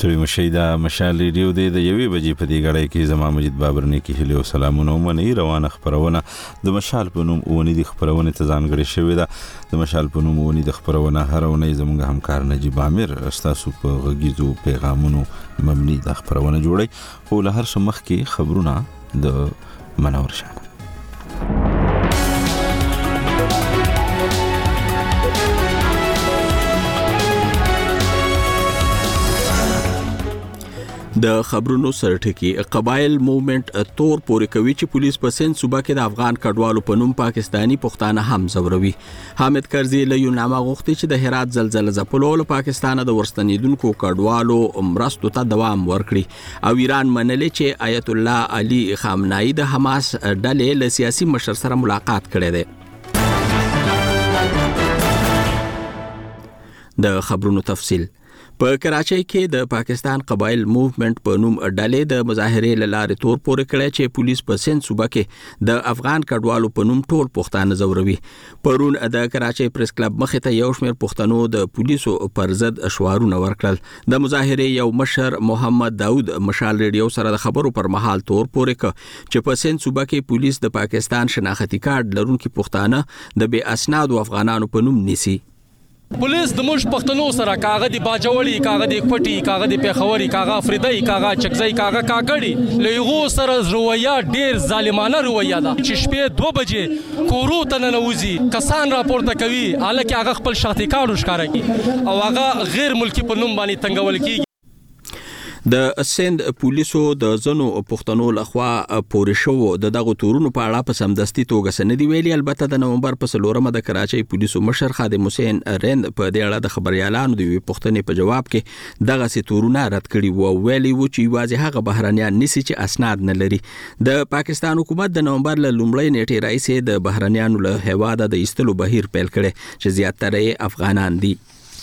ستړي مشئ دا مشال ریډیو دی د یوې بجې په دې غړی کې زما مجید بابر نیکي هیلې او سلامونه ومنئ. روانه خپرونه د مشال په نوم اونۍ د خپرونې ته ځانګړې شوې ده. د مشال په نوم اونۍ د خپرونه هره اونۍ زموږ همکار نجیب عامر ستاسو په غږیزو پیغامونو مبني د خپرونه جوړي. خو له هر څه مخکې خبرونه د منور شانه. د خبرونو سرټکی قبایل موومېنټ تور پورې کوي چې پولیس په سند صوبه کې د افغان کډوالو په نوم پاکستانی پښتانه هم زوروي. حامد کرزي له یونامه غوښتي چې د هرات زلزلې ځپلو له پاکستان د ورستنیدونکو کډوالو مرستو ته دوام ورکړي او ایران منلې چې آیت الله علي خامنه‌ای د حماس ډلې له سیاسي مشر سره ملاقات کړی دی. د خبرونو تفصیل په کراچۍ کې د پاکستان قبایل موومېنټ په نوم ډلې د مظاهرې لارې تور پورې کړی چې پولیس په سند صوبه کې د افغان کډوالو په نوم ټول پښتانه زوروي. پرون د کراچۍ پریس کلب مخې ته یو شمېر پښتنو د پولیسو پر ضد شعارونه ورکړل. د مظاهرې یو مشر محمد داود مشال ریډیو سره د خبرو پر مهال تور پورې ک چې په سند صوبه کې پولیس د پاکستان شناختی کارت لرونکي پښتانه د بې اسنادو افغانانو په نوم نیسي. پولیس د موږ پښتنو سره کاغه دی باجوړي کاغه دی کوټي کاغه دی پیښوري کاغه افریدي کاغه چکزي کاغه کاګړي لېغو سره رویا ډیر ظالمانه رویا ده چې شپې 2 بجې کورو ته ننوځي کسان راپورته کوي الکه هغه خپل شخصي کارو ښکارا کوي او هغه غیر ملکی په نوم باندې تنګول کیږي. د سند پولیسو د زنو پښتنو لخوا پورې شو د دغه تورونو په اړه په سمدستي توګه سندې ویلي. البته د نومبر په 4مه د کراچۍ پولیسو مشر خادم حسین رند په دې اړه د خبريالانو د پښتنې په جواب کې دغه سي تورونه رد کړي وو. ویلي و چې واځي هغه بهرانيان نسی چې اسناد نه لري. د پاکستان حکومت د نومبر له لومړۍ نیټې راځي د بهرانيانو له هواده د ایستلو بهیر پیل کړي چې زیاتره افغانان دي.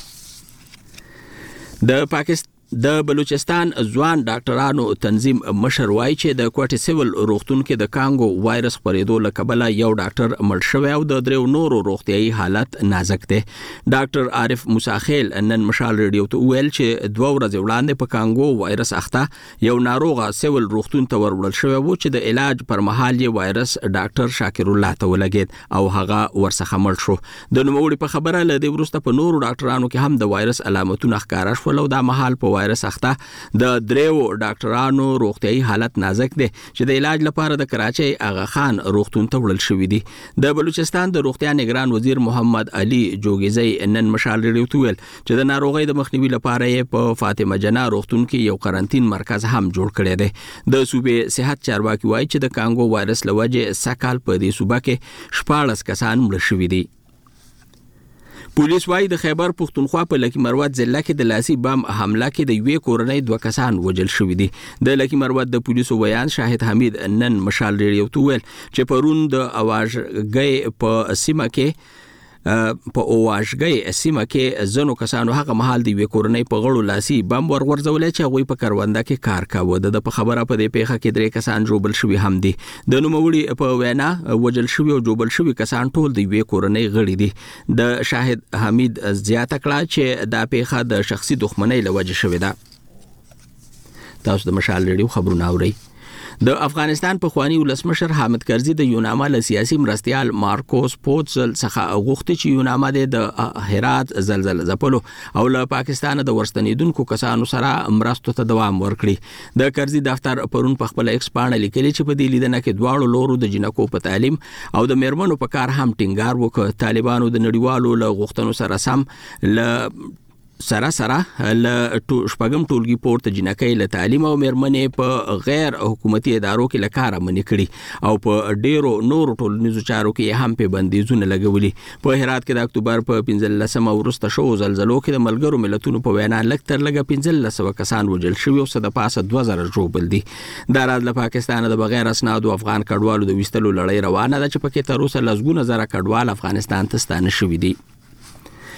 د بلوچستان ځوان ډاکټرانو تنظیم مشر وایي چې د کوټې سیول روغتون کې د کانګو وایرس خپرېدو له کبله یو ډاکټر مړ شوی او د درو نورو روغتيایي حالت نازک دی. ډاکټر عارف موساخیل نن مشال ریډیو ته ویل چې 2 ورځې وړاندې په کانګو وایرس اخته یو ناروغه سیول روغتون ته ورول شوی و چې د علاج پر مهال یې وایرس ډاکټر شاکر الله ته ولګید او هغه ورڅخه مړ شو. د نوموړي په خبره له دې وروسته په نورو ډاکټرانو کې هم د وایرس علامتونه ښکارا شول او د مهال په وایرس اخته د درو ډاکټرانو روغتيایي حالت نازک دي چې د علاج لپاره د کراچۍ اغا خان روغتون ته وړل شوې دي. د بلوچستان د روغتیا نگران وزیر محمد علي جوګیزی نن مشال ریډیو ته ویل چې د ناروغۍ د مخنیوي لپاره په فاطمه جنا روغتون کې یو قرنټین مرکز هم جوړ کړی دی. د صوبې صحت چارواکي وایي چې د کانګو وایرس لوجه سکهال په دې صوبه کې 14 کسان مړ شوي دي. پولیس وايي د خیبر پختونخوا په لکی مروت ضلع کې د لاسي بم حمله کې د یوې کورنۍ 2 کسان وژل شوي دي. د لکی مروت د پولیسو بیان شاهد حمید نن مشال ریډیو ته ویل چې پرون د اواژګي په سیمه کې زنو کسانو هغه محل دی وی کورنۍ په غړو لاسي بم ورغورځولې چې هغه په کرونده کې کار کاوه. د په خبره په دې پیښه کې 3 کسان جوړبل شوي هم دي. د نوموړي په وینا وجل شوی او جوړبل شوی کسان ټول دی وی کورنۍ غړي دي. د شاهد حمید زیاته کړه چې دا پیښه د شخصي دښمنۍ لوجه شوې ده. تاسو د مشال ریډیو خبرونه اورئ. د افغانستان په خواني ولسمشر حامد کرزي د یونامه له سیاسي مرستيال مارکوس پوتسل څخه غوښتي چې یونامه د هرات زلزلې ځپلو او له پاکستان د ورستنیدونکو کسانو سره مرستو ته دوام ورکړي. د کرزي دفتر پرون په خپل ایکس باندې لیکلي چې په دې لیدنه کې دواړو لورو د جنکو په تعلیم او د میرمنو په کار هم ټینګار وکړ. طالبانو د نړیوالو له غوښتنو سره سم سره شپږم ټولګي پورته جنکۍ له تعلیم او میرمنې په غیر حکومتي ادارو کې لکاره منې کړي او په ډیرو نورو ټولنیزو چارو کې هم په بندیزونه لګولي. په هرات کې د اکتوبر په 15مه ورسته شو زلزلو کې د ملګرو ملتونو په وینا لکتر لګه 1500 کسان وژل شوي او صد پاسه 2000 جوړبل دي. د راز له پاکستان د بغیر اسنادو افغان کډوالو د وستلو لړۍ روانه ده چې پکې تر اوسه لزګونه زره کډوال افغانستان ته ستانه شوي دي.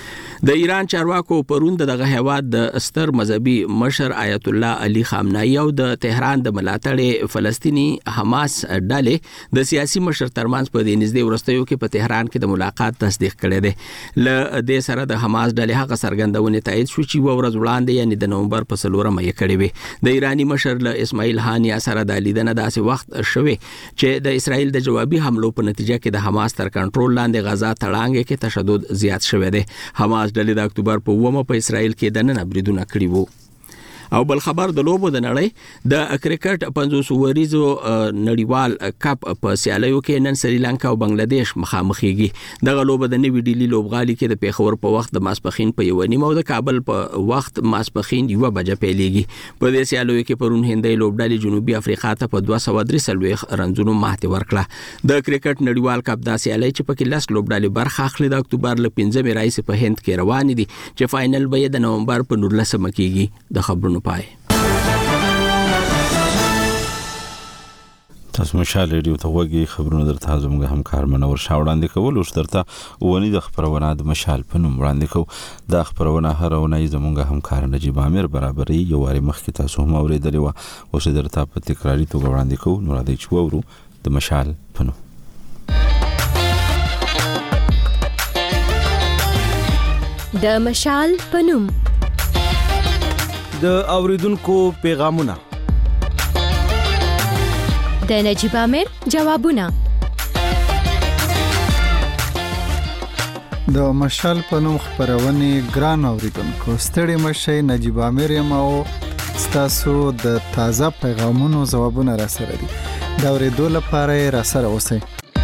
د ایران چارواکو پرون دغه هیواد د ستر مذهبي مشر آیت الله علي خامنه‌ای او د تهران د ملاتړ فلسطینی حماس ډلې د سیاسي مشر ترمنځ په دې نږدې ورستیو کې په تهران کې د ملاقات تصدیق کړی دی. ل دې سره د حماس ډلې هغه څرګندونه تایید شو چې ورځ وړاندې یعنی د نومبر په 4 یې کړې وي. د ایرانی مشر له اسماعیل هانیا سره د لیدنه داسې وخت شوه چې د اسرائیل د جوابي حملو په نتیجه کې د حماس تر کنټرول لاندې غزا تړانګې کې تشدد زیات شوه دی. حماس ډلې د اکتوبر په 1 په اسرائیل کې د نن بریدونه کړی وو. او بل خبر د لوبو د نړۍ د کرکټ 500 وریزو نړیوال کپ په سیالیو کې نن سریلانکا او بنگلاديش مخامخېږي. دغه لوبه د نوې ډیلی لوبغالي کې د پیښور په وخت د ماسپخین په 1:30 او د کابل په وخت ماسپخین 1 بجې پیلېږي. په دې سیالیو کې پرون هندۍ لوبډلې جنوبي افریقا ته په 233 رنزونو ماتې ورکړه. د کرکټ نړیوال کپ د سیالي چې په کې 10 لوبډلې برخه اخلي د اکتوبر ل 15 راځي په هند کې روان دي چې فائنل به د نومبر په 19 کېږي. د خبرونو پای. تاسو مشال ریډیو ته وګورئ خبرونه درته زموږ همکار منور شاوړاندې کول او درته ونی د خبرونه د مشال په نوم وړاندې کو. د خبرونه هرونه زموږ همکار نجیب عامر برابرې یو واری مخکې تاسو هم اوریدلې و او چې درته په تکراری توګه وړاندې کو نو راځي چې وورو د مشال په نوم. د مشال په نوم د اوریدونکو پیغامونه، د نجیب عامر جوابونه. د مشال په نوم خبرونه ګران اوریدونکو ستړي مشه نجیب عامر یم او تاسو د تازه پیغامونو جوابونه را سره دي. دا اوریدو لپاره را سره اوسئ.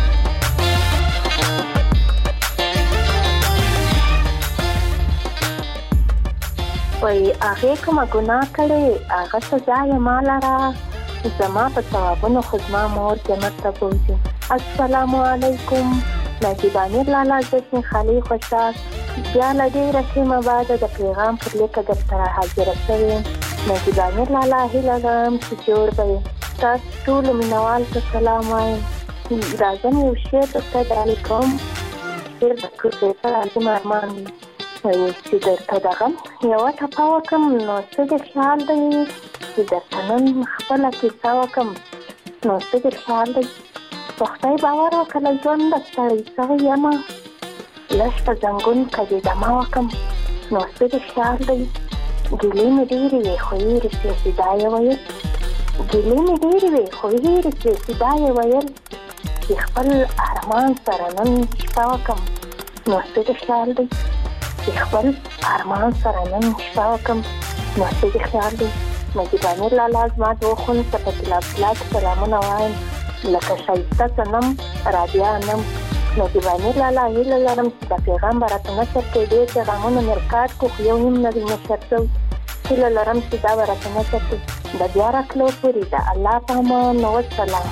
وای هغه کومه ګناه کړې هغه سزا یې مالاره زما په ثوابونو خو زما مور جنت ته بوځي. السلام علیکم. نجیب عامر لالا زسن خالی خوشحال بیا له ډېره ښیمه بعده د پیغام پر لیکه درته حاضره شوې. نجیب عامر لالا هیله لرم چې جوړ به وي. تاسو ټولو مینوال ته سلام وایم. راځم یو شعر درته ډالۍ کوم. شعر د پروفیسر عظیم ارمان دی چې درته دغه یوه ټپه وکړم نو څه د خیال دی چې درته نن خپله کیسه وکړم نو څه د خیال دی. په خدای باور وکړه ژونده ستړی سوی یمه لږ په زنګون کږېدمه وکړم نو څه د خیال دی. ګیلې مې ډېرې وې خو هېرې شوې چې دا یې ویل. ګیلې مې ډېرې وې خو هېرې شوې چې دا یې ویل چې خپل ارمان سره نن شپه وکړم نو څه د خیال دی. چې خپل ارمان سره نن شپه وکړم نو څه د خیال دی. نجیب عامر لالا زما دوه خونو ته په طلا سلامونه وایم لکه ښایسته صنم رابعه نم. نجیب عامر لالا هیله لرم چې دا پیغام به راته نشر کړي. ډېر پیغامونه مې ریکارډ کړو خو یو نیم نه دی نشر شوی. هیله لرم چې دا به راته نشر کړي. د بیا راتلو پورې د الله په امان. والسلام.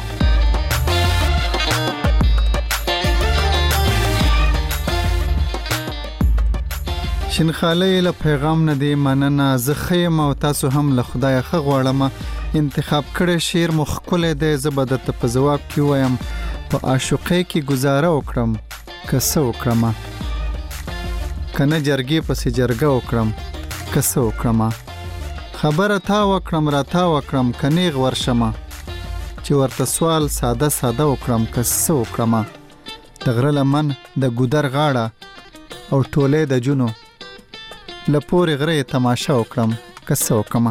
شینخاله له پیغام نه دی مننه. زه خیم او تاسو هم له خدای ښه غواړم. انتخاب کړی شعر مو ښکلی دی. زه به درته په ځواب کې وایم په عاشقۍ کې ګزاره وکړم که څه وکړم که نه جرګې پسې جرګه وکړم که څه وکړم خبره تا وکړم را تا وکړم که نیغ ورشمه چې ورته سوال ساده ساده وکړم که څه وکړم د غره لمن د ګودر غاړه او ټولې د جونو له پورې غره تماشه وکړم که څه وکړم.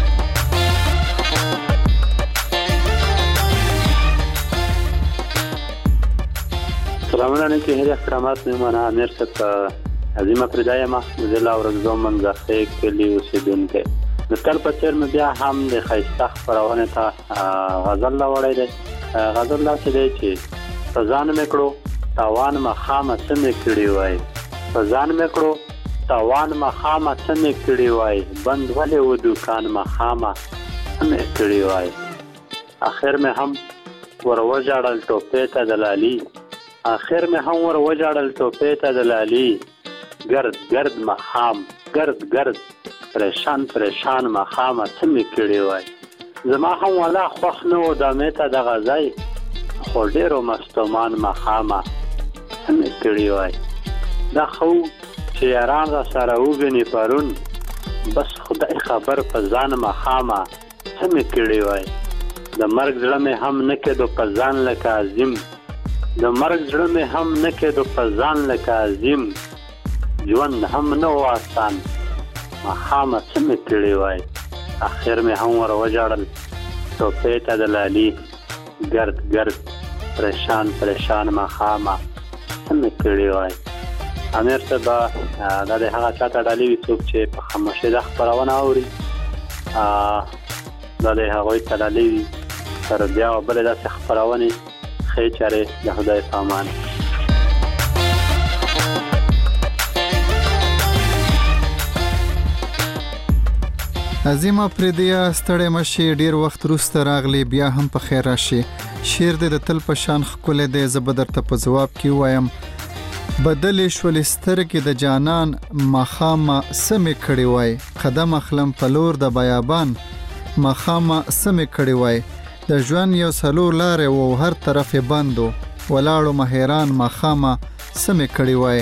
سلامونه علیکم. هر احترامات میمانه امیر صاحب عظیمه پردای ما ضلع ورزوم منځخه کلی اوسیدونکو. د تل په چیر مې بیا هم د خیسته خبرونه ته غزل راوړی دی. غزل لا څه دی چې فزان مې کړو تاوان مخامه څه مې کړی وای. فزان مې کړو تاوان مخامه څه مې کړی وای. بند ولې و دوکان مخامه څه مې کړی وای. اخر مې هم ور وژړل ټوپې ته دلالي. اخر مې هم ور وژړل ټوپې ته دلالي. گرد گرد مخام گرد گرد پریشان پریشان مخامه څه مې کړی وای. زما هم ولا خوښ نه و دمې ته دغه ځای خو ډېرو مستومان مخامه څه مې کړی وای. دا خو چې یاران را سره وویني پرون بس خدای خبر په ځان مخامه څه مې کړي وای د مرګ زړه مې هم نه کېدو په ځان لکه عظیم د مرګ زړه مې هم نه کېدو په ځان لکه عظیم ژوند هم نه و آسان مخامه څه مې کړي وای اخر مې هم ور وژړل ټوپې ته د لالي ګرد ګرد پریشان پریشان مخامه څه مې کړي وای امیر صاحب دا د هغه چاته ډالۍ وي څوک چې په خاموشۍ دا خپرونه اوري دا د هغوی ته ډالۍ وي تر بیا بلې داسې خپرونې ښې چارې د خدای په امان عظیمه پردیه ستړی مشي ډیر وخت وروسته راغلی بیا هم په خیر راشي شعر دې د تل په شان ښکلی دی زه به درته په ځواب کې ووایم بدلې شولې سترګې د جانان ماښامه څه مې کړی وای قدم اخلم په لور د بیابان ماښامه څه مې کړی وای د ژوند یو څلور لارې و هر طرف یې بند و ولاړو مه حیران ماښامه څه مې کړی وای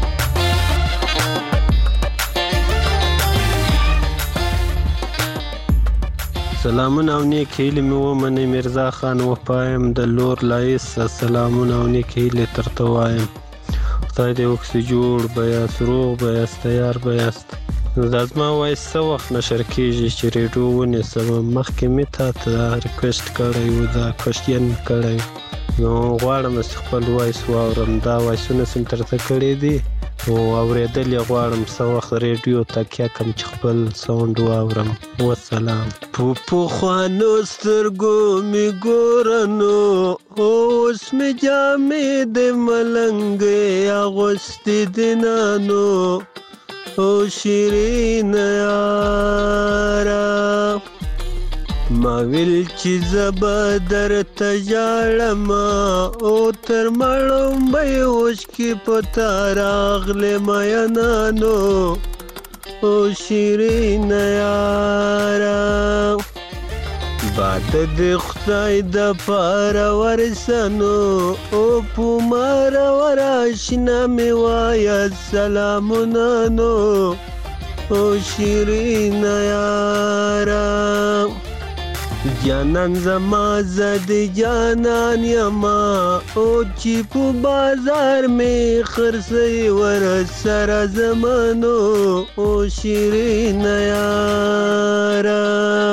سلامونه او نیک هیلې مې ومنئ میرزا خان وپایم د لور لایسته سلامونه او نیک هیلې درته وایم خدای دې وکړي جوړ به یاست روغ به یاست تیار به یاست دا زما وایس څه وخت نشر کېږي چې ریډیو ونیسم مخکې مې تا ته ریکویسټ کړی و دا کوشچن کړی نو غواړم چې خپل وایس واورم دا وایسونه چې مې درته کړي دي او اورېدل یې غواړم څه وخت ریډیو تکیه کړم چې خپل ساونډ واورم وسلام په پخوانو سترګو مې ګوره نو اوس مې جامې د ملنګې اغوستې دینه نو او شیرینه یاره ما ویل چې زه به درته ژاړم او تر مړومبۍ اوښکې په تا راغلې مینانو او شیرینه یاره باد دې خدای د پاره ورسنو او په ماره وراشنه مې وایه سلامونه نو او شیرینه یاره جانان زما زد جانان یما او چې په بازار می خرڅي ور سره زمانو او شیرین یارا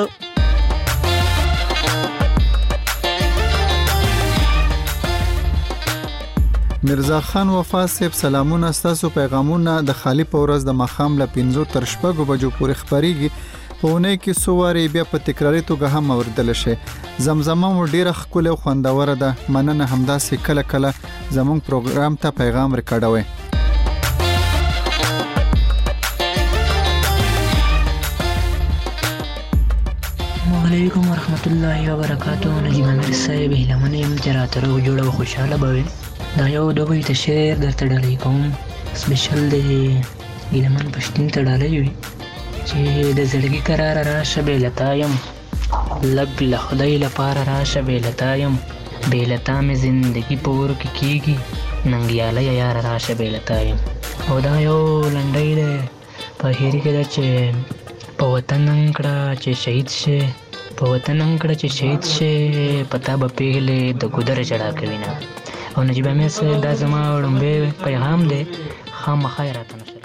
میرزا خان وفا صاحب سلامونه ستاسو پیغامونه د خالی په ورځ د ماښام له 5 تر 6 بجو پورې خبريږي په اونۍ کې څو وارې بیا په تکراري توګه هم اوریدل شي زمزمه مو ډیره ښکلې او خوندوره ده مننه همداسې کله کله زموږ پروګرام ته پیغام ریکارډوي علیکم ورحمت الله وبرکاتہ نجیب امیر صاحب هیلمنه يم چې راتره جوړه او خوشاله بوي دا یو دوی ته شعر درته ډالۍ کوم سپیشل دی هیلمن پښتون ته ډالۍ وي چې د زړګي قرار راشه بیلتا یم لګ له خدای لپاره راشه بیلتا یم بیلتا مې زندگی پور کې کیږي ننګیاله یار راشه بیلتا یم او دا یو لنډۍ ده په هېري کې ده چې په وطن انکړه چې شهید شي په وطن انکړه چې شهید شي پتا به پیغلې د ګودر جړا کوي نه او نجیب امیر صاحب دا زما وړاندې پیغام دی خامخا یې راته نشر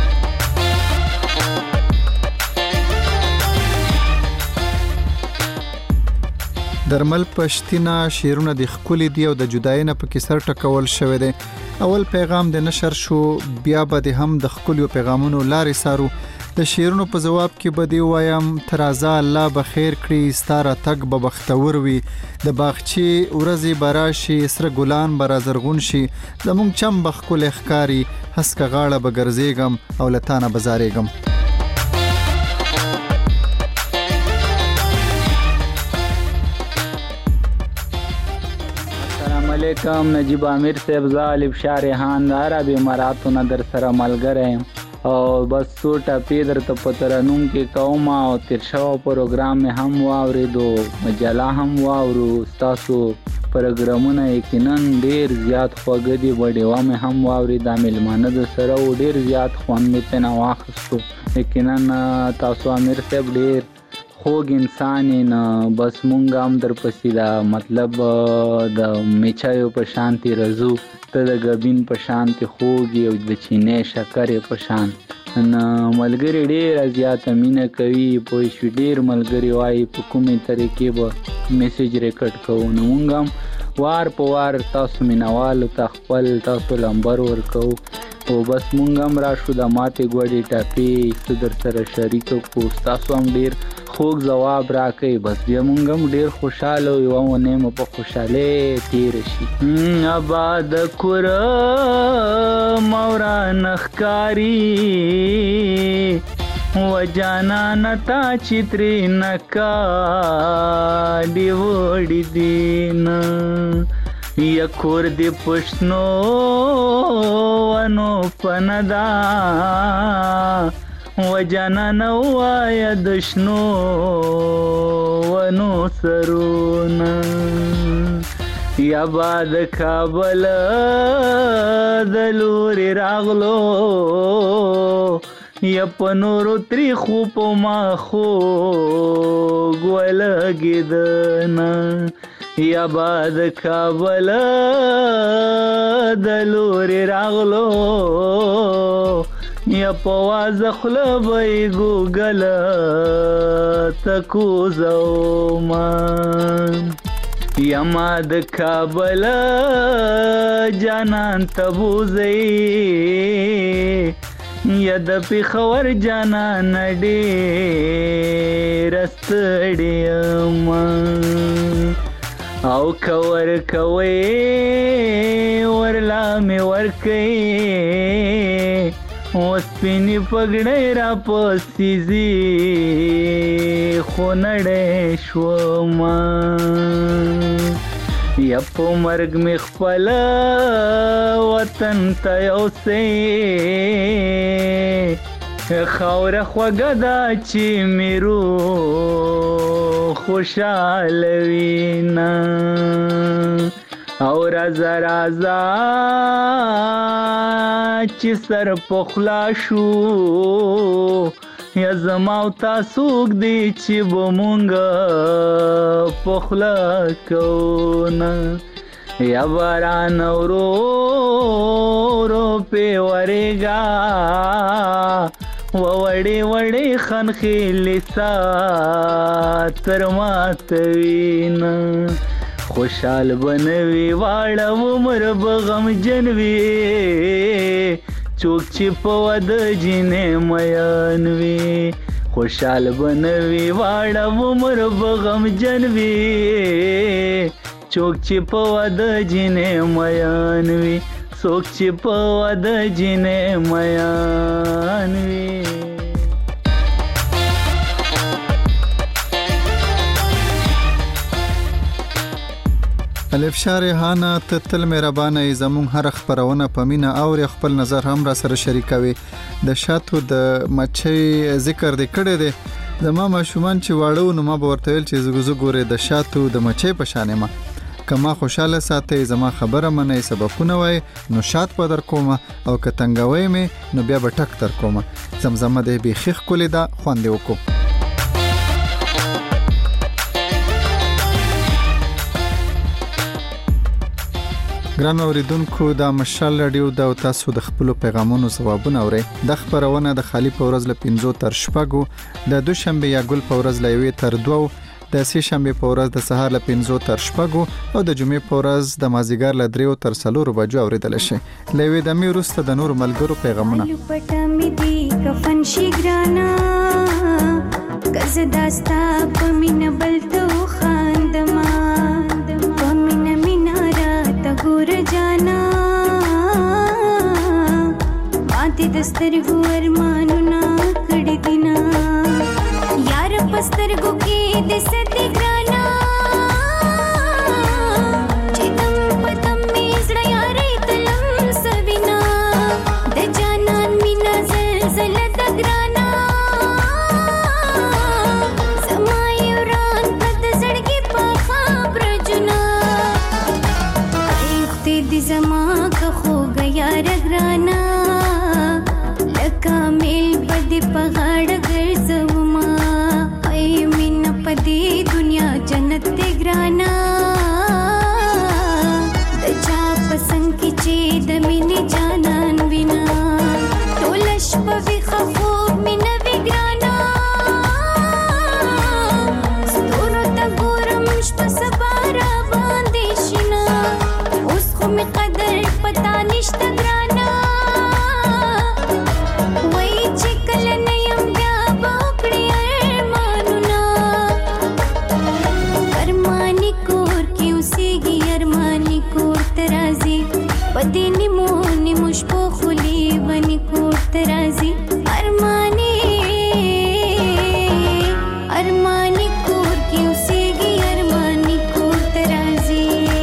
درمل پښتینه شیرونه د خولي دی او د جداینه په کې سر ټکول شوی دی اول پیغام د نشر شو بیا به د هم د خولي پیغامونو لارې سارو د شیرونو په جواب کې به دی وایم ترازا الله به خیر کړي ستاره تک به بختور وي د باغچې ورځي براشي سره ګلان به زرغون شي زمونږ چم بخکل اخکاری هسکه غاړه به ګرځېږم او لتانه بازارېږم علیکم نجیب امیر صاحب ظالب شارحان عربی مراتونه در سره ملګری او بس څو ټپې درته په ترنم کې کوم او تیر شو پروګرام هم واورېدو مجله هم واورو ستاسو پروګرامونه یقینا ډیر زیات خوږ دي. وډیوا مې هم واوري د میلمانه د سره و ډیر زیات خوند مې تنه واخستو. یقینا تاسو امیر صاحب ډیر خوږ انسان نه بس مونږ هم در پسې دا مطلب د میچایو په شانتي رزو ته د غبین په شانتي خوږي او د چینه شکرې په شان نه ملګری ډیر زیات مینه کوي. په شو ډیر ملګری وای په کومې طریقې به میسج ریکارډ کوو. نو مونږ هم وار په وار تاسو مینوالو ته خپل تاسو لمبر ورکو او بس مونږ هم راشو د ماتې ګوډې ټاپې در سره شریک کو. تاسو هم ډیر خوږ ځواب راکئ. بس بیا مونږ هم ډیر خوشاله یو ونه مو په خوشاله تیر شي. آباد کور مورا نخکاری و جانا نتا چتری نکا دی وړي دین یا کور دی پښنو ونو پندا و جانا نو یا دشنو ونو سرونا یا باد کابل دلوري راغلو یا پنورو تری خوب ما خو ګولګیدنا یا باد کابل دلوري راغلو یا پواز خلبای ګوګل تکو زومان یا ما د کابل جانان تبوزی یا د پیښور جانان ډېر ستړیم او کور کوي ورلا مې ورکي اوس پینې پګړې را پسیزي خو نړۍ شوم یا په مرګ مې خپل وطن ته یوسې خاوره خوږه ده چې مې روح خوشحاله وینه او رازه رازه چې سر پخلا شو یا زما او تاسو دی چې به مونږ پخلا کوونه یا باران ورو ورو پې ورېږه وړې وړې خنخېلې سا تر ماتوینه خوشحال بنوي واړه عمر به غمجن وي څوک چې په واده جینې میان وي خوشحال بنوي واړه عمر به غمجن وي څوک چې په واده جینې میان وي څوک چې په واده جینې میان وي. الف شاه ریحانه ته تل مهربانه زمون هر خبرونه په مینا او خپل نظر هم را سره شریکوي. د شاتو د مچي ذکر د کړه دي زما ماشومان چې واړو نو ما به ورته ویل چې زګو ګوره د شاتو د مچي په شانه ما کما خوشاله ساتي زما خبره منې سبقونه وای نو شات په در کومه او کتنګوي مې نو بیا به ټک تر کومه زمزمه دې به خخ کولې دا خوند وکړو. ګران اوریدونکو دا مشال رادیو دا تاسو د خپل پیغامونو ځوابونه اورئ. د خبرونه د خالی پورز ل 5 تر شپږو د دوشنبه یا ګل پورز ل 1 تر 2 د سه شنبه پورز د سهار ل 5 تر شپږو او د جمعې پورز د مازیګر ل 3 تر 4 بجو اوریدل شي. لوي د می روسته د نور ملګرو پیغامونه پټه می دی کفن شي ګرانا کز داستا پمن بلته خاندما پمن مینارا تګور جانا ماته دسترګو ارمانونه کړی دینا یار پسترګو کې د ستې ګرانا چې تم پتم میزړه یارې تلم سوینا د جانان مینا زلزله د ګرانا سمای وران پد زړګي په خبر جنا ته دې زما که خوږه یاره ګرانه لکه میل به دې په غاړه ګرځومه ای مینه په دې دنیا جنت دې ګرانه د چا په څنګ کې چې د مینې جانان وینا ټوله شپه ویښه خوب مې نه وي ګرانه ستورو ته ګورم شپه سبا را باندې شینه اوس خو مې قدر پتا نشته ګرانه وایي چې کله نه یم بیا به وکړي ارمانونه ارماني کور کې اوسېږي ارماني کور ته راځي په دې نیمو نیمو شپو خو لیوني کور ته راځي ارماني کور کې اوسېږي ارماني کور ته راځي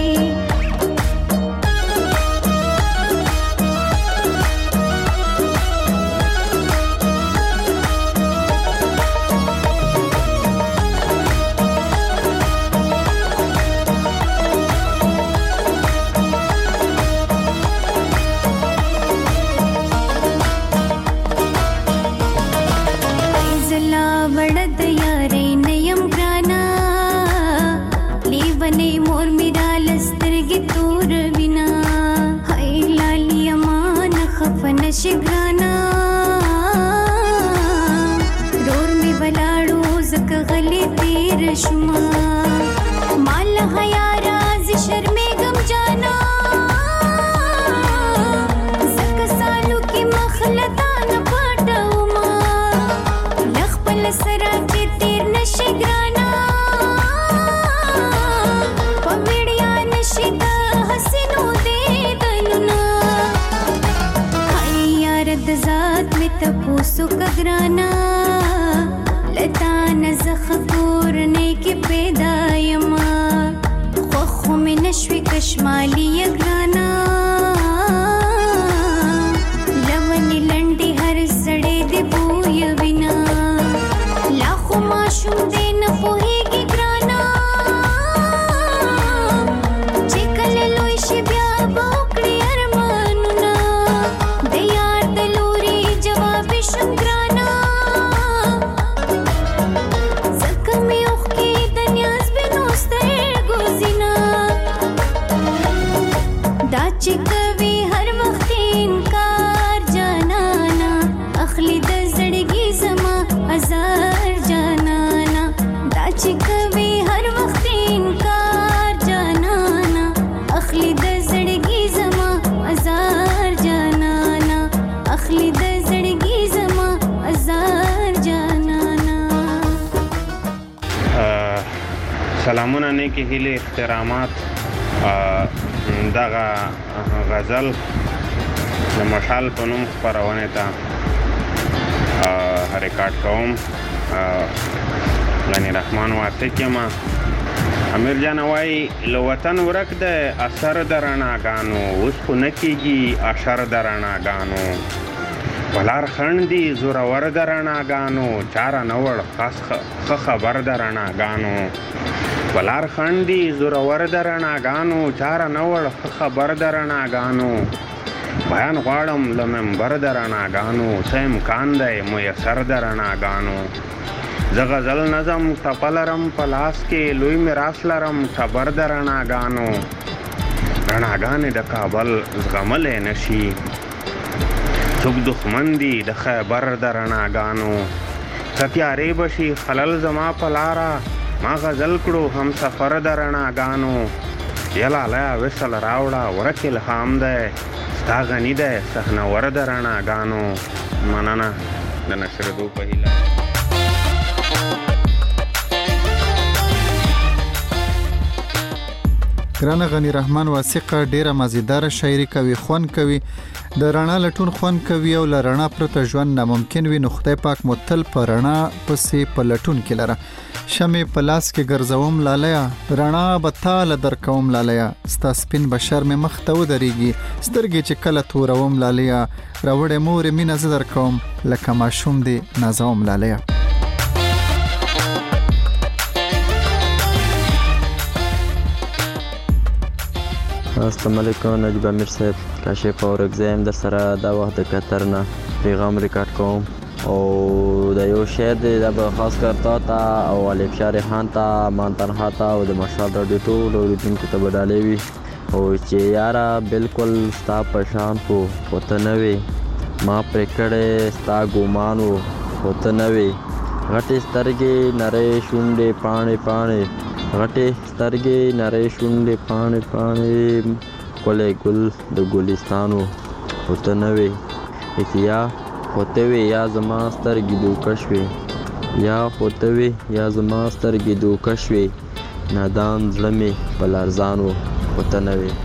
زلا وړه د یارۍ نه یم ګرانه لیونۍ مور مې راله سترګې تور وینا هی لالیا ما نه خفه نشې ګرانه ډور مې ولاړو ځکه غلې تېره شومه ما له حیا راځي شرمېږم جانا ځکه سالو کې مخ له تا نه پټومه له خپل سره چې تېر نشي ګرانه په ویړیا نشي د حسینو دیدنونه هی یار د ذات مې تپوسو که ګرانه له تا نه زه ښه کورنۍ کې پیدا یمه خوښ خو مې نه شوې کشمالي یې ګرانه له ونې لنډې هر سړی دې بویه وینا لا خو ماشوم دی نه پوهېږي ګرانه چې کله لوی شي بیا به وکړي ارمانونه د یار د لوري جوابي شم ګرانه ځکه مې اوښکې د نیازبینو سترګو زینه دا چې کوي هر وخت انکار جانانا اخلي د زړګي زما هزار جانانا دا چې کوي هر وخت انکار جانانا اخلي د زړګي زما هزار جانانا اخلي د زړګي زما هزار جانانا سلامونه نیکی هیلې احترامات دغه غزل د مشال په نوم خپرونې ته ریکارډ کوم غنی رحمان واسق یم امیر جان وایي له وطن ورک د اثر د رڼاګانو اوس خو نه کېږي اشر د رڼاګانو ولار خندي زورور د رڼاګانو چاره نه وړ ښه خبر د رڼاګانو ولار خندي زورور د رڼاګانو چاره نه وړ ښه خبر د رڼاګانو بیان غواړم له منبر د رڼاګانو څه امکان دی میسر د رڼاګانو زه غزل نظم ټپه لرم په لاس کې لوی میراث لرم خبر د رڼاګانو رڼاګانې د کابل زغملی نشي څوک دښمن دي د خیبر د رڼاګانو که تیارې به شي خلل زما په لاره ما غزل کړو هم سفر د رڼاګانو یلالی وصل راوړه ورک الهام دی ستا غني دی صحنور د رڼاګانو مننه د نشرېدو په هیله ګرانه غنی رحمان واسقه ډیره مزیدار شاعري کوي خوان کوي د رڼا لټون خوان کوي او لرڼا پرته ژوند ناممکن وي نو خدای پاک متل پر رڼا پسې په لټون کې لره شمه پلاس کې ګرځوم لالیا رڼا بتاله در کوم لالیا ستا سپین بشر مې مخ ته ودرېږي سترګې چې کله توروم لالیا راوړې مور مینه زه در کوم لکه ماشوم دې نازوم لالیا السلام علیکم نجیب امیر صاحب کاشف اورګزی هم در سره دا وخت د قطر نه پیغام ریکارډ کوم او د یو شعر دی دا به خاص کر تا او علي فشار خان ته مان تنها ته او د مشال رادیو ټول اوریدونکو ته به ډالۍ وي او چې یاره بالکل ستا په شان خو ته نه وې ما پرې کړی ستا ګمان و خو ته نه وې غټې سترګې نرۍ شونډې پاڼې پاڼې غټې سترګې نرۍ شونډې پاڼې پاڼې ښکلی ګل د ګلستان و خو ته نه وې اتیا خو ته وې یا زما سترګې دوکه شوې یا خو ته وې یا زما سترګې دوکه شوې نادان زړه مې په لرزان و خو ته نه وې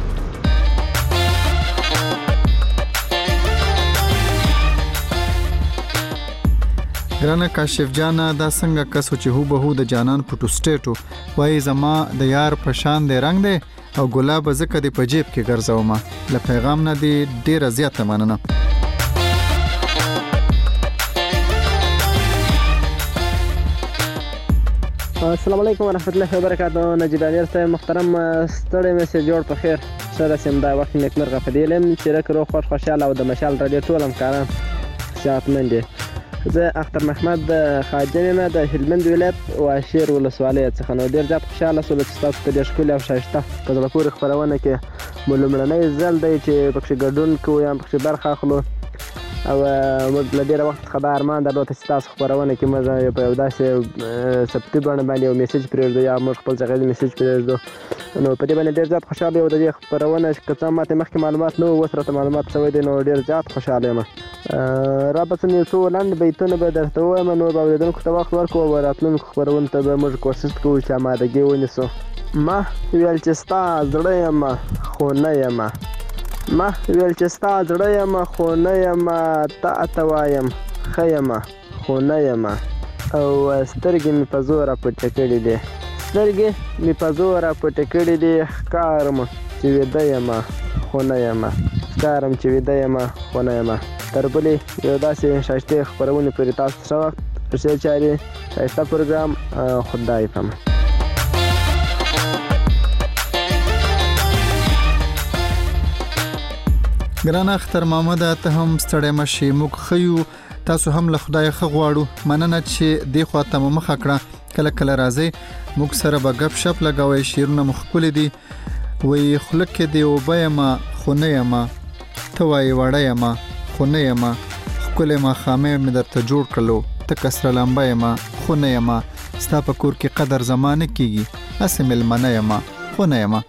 ګرانه کاشف جانا دا څنګه کسو چې هو به هو د جانان پټو سټیټو وای زما د یار په شان دی رنگ دی او ګلاب زکه دی په جیب کې ګرځاوم له پیغام نه دی ډیره زیاته مننه السلام علیکم ورحمت الله وبرکاته نجیب امیر صاحب محترم ستړی مې سه جوړ په خیر سره سم دا وخت نیکمرغه فدیلم چې رکرو خوشاله او د مشال رادیو ټول همکاران صحتمند دي زه اختر محمد خاجنه د هلمند ولایت واشیر ولسوالۍ څخه نو ډیر زیات خوشاله سول چې تاسو ته د ښکلي او شایسته په زړه پورې خبرونه کې ملمړنۍ ځل دی چې پکې ګډون کوو یا پکې برخه اخلو او موږ له ډیره وخت څخه ارمان درلود چې تاسو خبرونه کې موږ په یو داسې سپټي باندې یو میسج پرېږدو یا موږ خپل ځای میسج پرېږدو نو په دې باندې ډیر زیات خوشاله یو د دې خبرونه چې څه ماته مخکې معلومات نو اوس راته معلومات شوی دی نو ډیر زیات خوشاله یم رابطه یو څو لاندې بیتونه به درته وایم نو به اوریدونکو ته وخت ورکړو او راتلونکو خبرونو ته به موږ کوشش کوو چې امادګي ونیسو ما ویل چې ستا زړه یم خو نه یم ما ویل چې ستا زړه یم خو نه یم ته وایم ښه یم خو نه یم او سترګې مې په زوره پټې کړې دي سترګې مې په زوره پټې کړې دي ښکارم چې ویده یم خو نه یم ښکارم چې ویده یم خو نه یم تر بلې یو داسې ښایستې خپرونې پورې تاسو ښه وخت ښې چارې ښایسته پروګرام خدای پامان ګران اختر محمد ته هم ستړی مشي موږ خيو تاسو هم له خدای ښه غواړو مننه چې دی خو ته مخ کړه کله کله راځي موږ سره به غب شپ لګوي شیرونه مخکول دي وې خلک دی او بېما خو نه یما ته وای وړه یما خو نه یما خپل ما خامه مې درته جوړ کړلو ته کسر لمبه یما خو نه یما ستا په کور کې قدر زمانه کیږي اسمل منه یما خو نه یما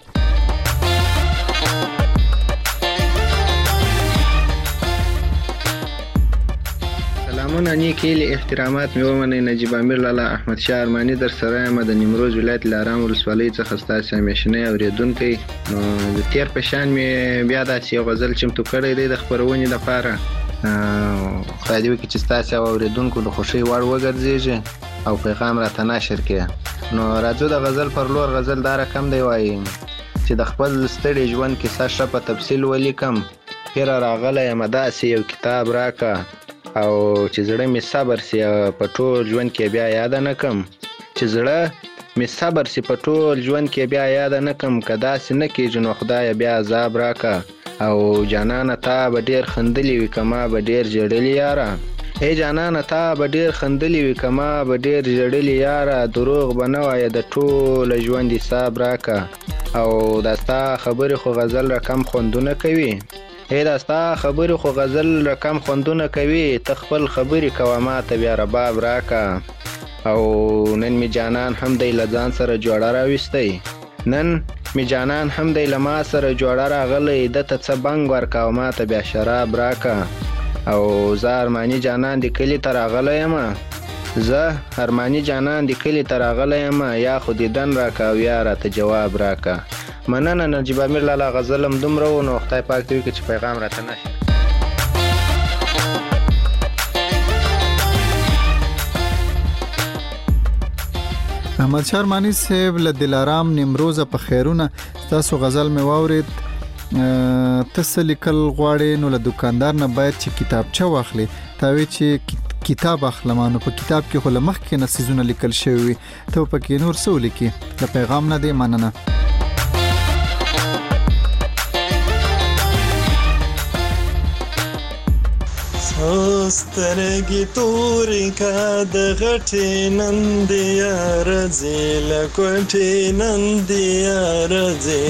سلامونه نیکیلی احترامات مې ومنئ نجیب امیر لالا احمد شاه ارماني در سره یم د نیمروز ولایت لارام ولسوالۍ څخه ستاسو همیشنی اورېدونکی نو د تیر په شان مې بیا داسې یو غزل چمتو کړی دی د خپرونې لپاره خدای دې وکړي چې ستاسو اورېدونکو د خوښۍ وړ وګرځېږي او پیغام راته نشر کړي نو راځو د غزل پر لور غزل دا رقم دی وایي چې د خپل ستړي ژوند کیسه ښه په تفصیل ولیکم پیره راغلی یم داسې یو کتاب راکه او چې زړه می صبر سي په ټول ژوند کې بیا یاد نه کم چې زړه می صبر سي په ټول ژوند کې بیا یاد نه کم کدا سي نه کېږي نو خدای بیا عذاب راکا او جانانه تا به ډیر خندلی وي کما به ډیر جړلی یاره ای جانانه تا به ډیر خندلی وي کما به ډیر جړلی یاره دروغ بنوای د ټول ژوند حساب راکا او داستا خبره خو غزل رقم خوندونه کوي هی داستا خبرې خو غزل رقم خوندونه کوي ته خپل خبرې کوه ما ته بیا رباب راکه او نن می جانان هم دی له ځان سره جوړه راویستی نن می جانان هم دی له ما سره جوړه راغلی ده ته څه بنګ ورکه او ما ته بیا شراب راکه او زه ارماني جانان د کلي ته راغلی یم زه ارماني جانان د کلي ته راغلی یم یا خو دیدن راکه او یا راته جواب راکه مننه نجیب امیر لالا غزلم دومره و نو خدای پاک دې وکړي چې پیغام راته نشي احمد شاه ارماني صاحب له دلارام نیمروز په خیرونه تاسو غزل مې واورید تاسو لیکل غواړئ نو له دکاندار نه باید چې کتابچه واخلي تاوی چې کتاب اخلمانو په کتاب کې خو لمخ کې نصیزونه لیکل شوی ته په کې نور څه ولیکي د پیغام نه دی مننه سترګې تورې کا د غټې نندیا رځې لکوټې نندیا رځې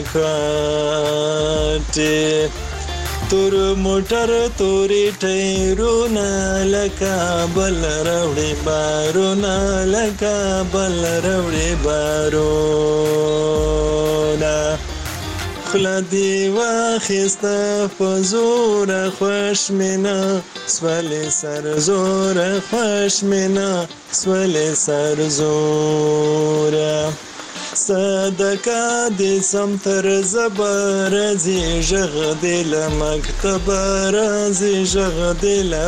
لکوټې تور موټر تورې ټیرونه لکه بل راوړې بارونه لکه بل راوړې بارونه خله دی واخیسته په زوره خوش مینه سولې سر زوره خوش مینه سولې سر زوره صدقه دې سم تر زبر زی ژغ دې له مکتبه راځي ژغ دې له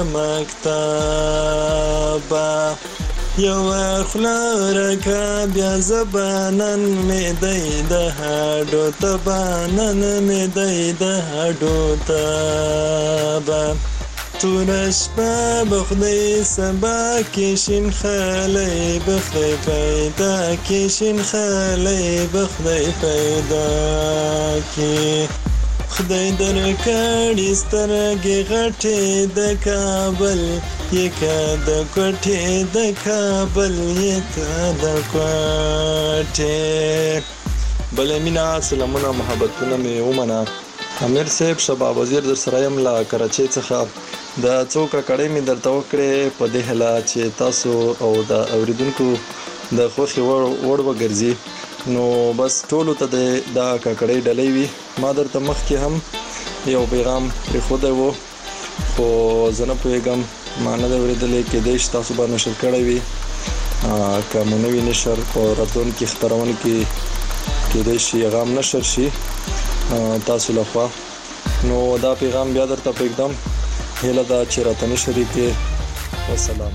مکتبه یو خوله راکه بیا زبانن مې دی د هډو تبانن مې دی د هډو تبه توره شپه به خدای سبا کې شین خلی به خدای پیدا کې شین خلی به خدای پیدا کې خدای درکړي سترګې غټې د کابل یکه د کوټې د کابل یکه د کوټې بله مینا سلامونه محبتونه مې ومنه امیر صاحب شباب وزیر در سره یم له کراچۍ څخه د څو کړۍ مې درته وکړې په دې هیله چې تاسو او د اوریدونکو د خوښې وړ وګرځي نو بس ټولو ته دا کړۍ ډلې وي ما درته مخکې هم یو پیغام پرېښودی و خو زه نه پوهېږم ما نه دی اورېدلی کېدای شي تاسو به نشر کړی وي که مو نه وي نشر په راتلونکي خپرونو کې کېدای شي هغه هم نشر شي تاسو لخوا نو دا پیغام بیا درته پرېږدم هیله ده چې راته نشر یې کړې وسلام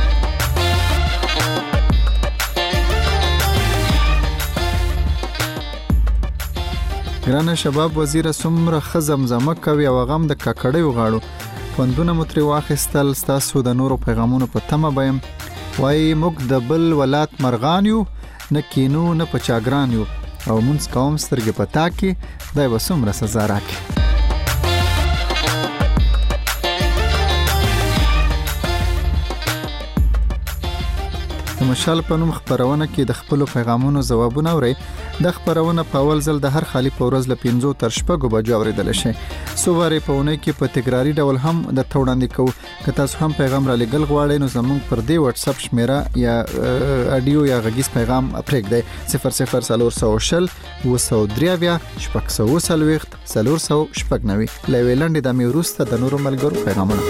ګرانه شباب وزیره څومره ښه زمزمه کوي او هغه هم د ککړیو غاړو خوندونه مو ترې واخیستل ستاسو د نورو پیغامونو په تمه به یم وایي موږ د بل ولات مرغان یو نه کینو نه په چاګران یو او مونځ کوم سترګې په تا کې خدای به څومره سزا راکړي د مشال په نوم خپرونه کې د خپلو پیغامونو ځوابونه اورئ د خپرونه په اول ځل د هر خالي په ورځ له 5 تر 6 بجو اورېدل شي څو واره په اونۍ کې په تکراری ډول هم د توړاندې کوو که تاسو هم پیغام را لګل غواړئ نو زموږ پر دې واتس اپ شمیره یا اډیو یا غږیز پیغام پرېږدئ 00400 203 490 لویلند د میروسته د نورو ملګرو پیغامونه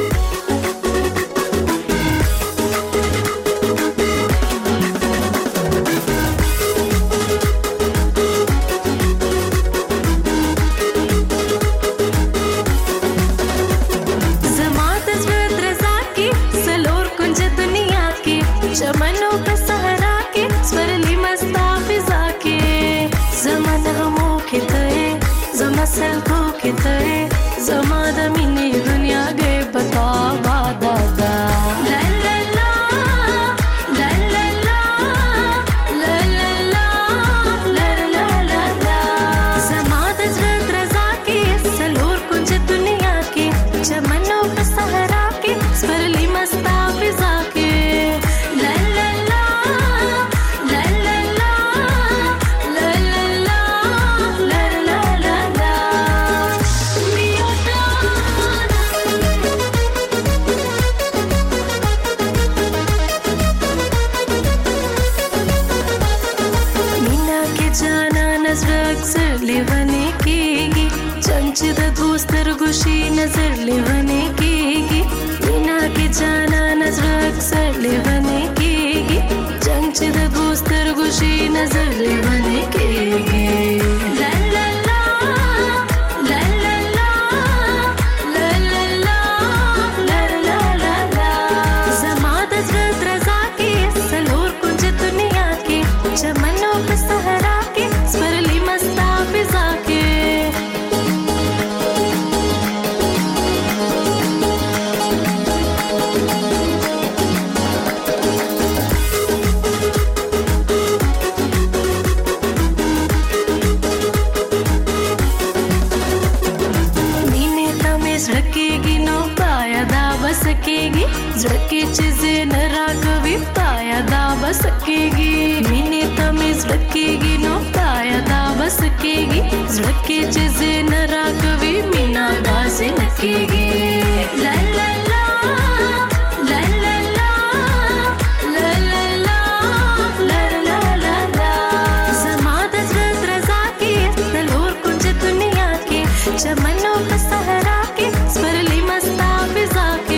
बस केगी झड़के चीज़े न रागवी ताया दा बस केगी मिने तमीज रखेगी नो ताया दा बस केगी झड़के चीज़े न रागवी मीना दासे नकेगी ला ला ला ला ला ला ला ला ला ला ला ला ला समाद जत रजा के नलोर कुछ दुनिया के चमनों का सहरा के स्वरली मस्ता फिजा के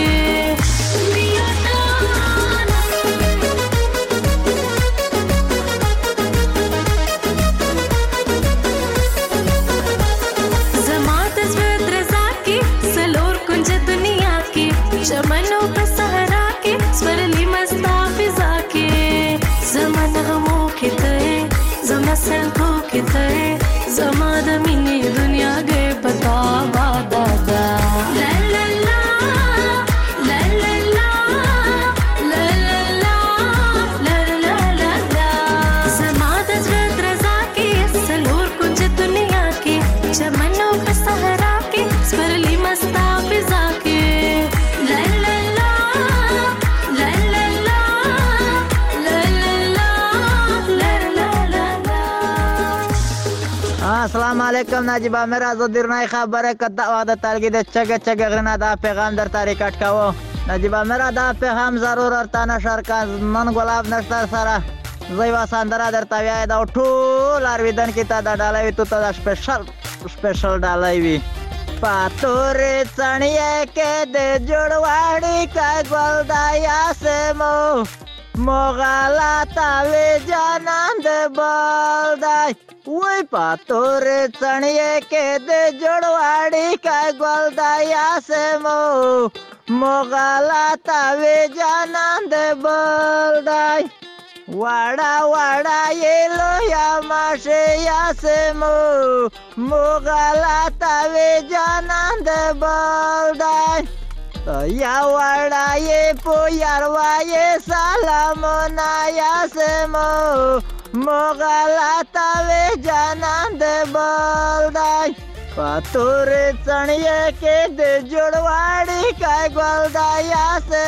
चमनों का सहारा के स्वरली मस्ता फिजा के जमान हमों के तय जमा सलखों के तय जमा दमीने दुनिया गए बता दादा ला ला ला ला ला ला ला ला ला ला ला ला जमा दजरत रजा के सलोर कुछ दुनिया के चमनों का सहारा के स्वरली मस्ता फिजा के अस्सलाम वालेकुम नाजिबा मेरा ज़दीर नई खबर कदा वादा तालगी दे चगे चगे गना दा पैगाम दर तारी कट काओ नाजिबा मेरा दा पैगाम जरूर और ताना शरका मन गुलाब नस्तर सारा जैवा सांदरा दर ताविया दा ठूल आरविदन की ता डालाई तो ता स्पेशल डालाई पातोरे चणिए के दे जोड़वाड़ी का गोलदाया से मोगाला तावे जानंद बोलदाय वही पातोरे चणिए के दे जोड़वाड़ी का गोलदाया से मोगाला तावे जानंद बोलदाय वाड़ा वाड़ा ये लोया माशे या से मोगाला तावे जानंद बोलदाय या वाड़ा ये पोयारवा ये सालामोना या से मोगाला तावे जानंद बोलदाय पातोरे चणिए के दे जोड़वाड़ी का गोलदाया से